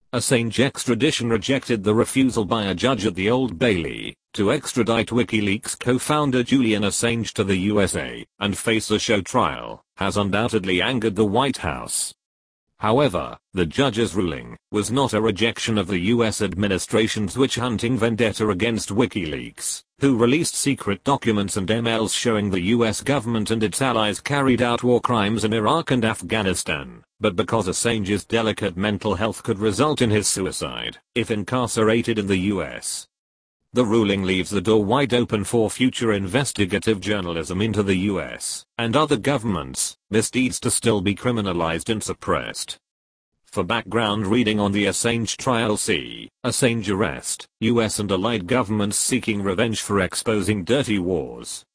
Assange extradition rejected. The refusal by a judge at the Old Bailey to extradite WikiLeaks co-founder Julian Assange to the USA and face a show trial has undoubtedly angered the White House. However, the judge's ruling was not a rejection of the US administration's witch-hunting vendetta against WikiLeaks, who released secret documents and emails showing the US government and its allies carried out war crimes in Iraq and Afghanistan, but because Assange's delicate mental health could result in his suicide if incarcerated in the US. The ruling leaves the door wide open for future investigative journalism into the US and other governments, misdeeds to still be criminalized and suppressed. For background reading on the Assange trial, see Assange arrest, US and allied governments seeking revenge for exposing dirty wars.